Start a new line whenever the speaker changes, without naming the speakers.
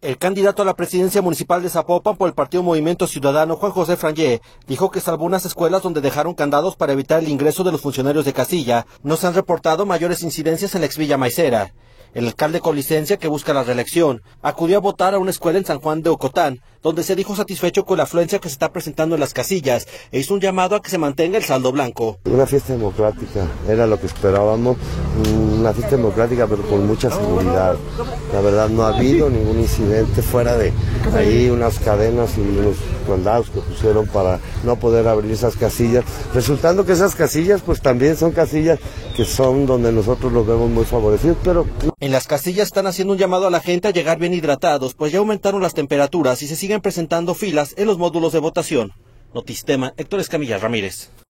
El candidato a la presidencia municipal de Zapopan por el partido Movimiento Ciudadano, Juan José Frangé, dijo que salvo unas escuelas donde dejaron candados para evitar el ingreso de los funcionarios de casilla, no se han reportado mayores incidencias en la exvilla Maicera. El alcalde con licencia, que busca la reelección, acudió a votar a una escuela en San Juan de Ocotán, donde se dijo satisfecho con la afluencia que se está presentando en las casillas e hizo un llamado a que se mantenga el saldo blanco.
Una fiesta democrática, era lo que esperábamos, una fiesta democrática pero con mucha seguridad. La verdad no ha habido ningún incidente fuera de ahí unas cadenas y unos soldados que pusieron para no poder abrir esas casillas, resultando que esas casillas pues también son casillas que son donde nosotros los vemos muy favorecidos, pero...
En las casillas están haciendo un llamado a la gente a llegar bien hidratados, pues ya aumentaron las temperaturas y se siguen presentando filas en los módulos de votación. Notistema, Héctor Escamilla Ramírez.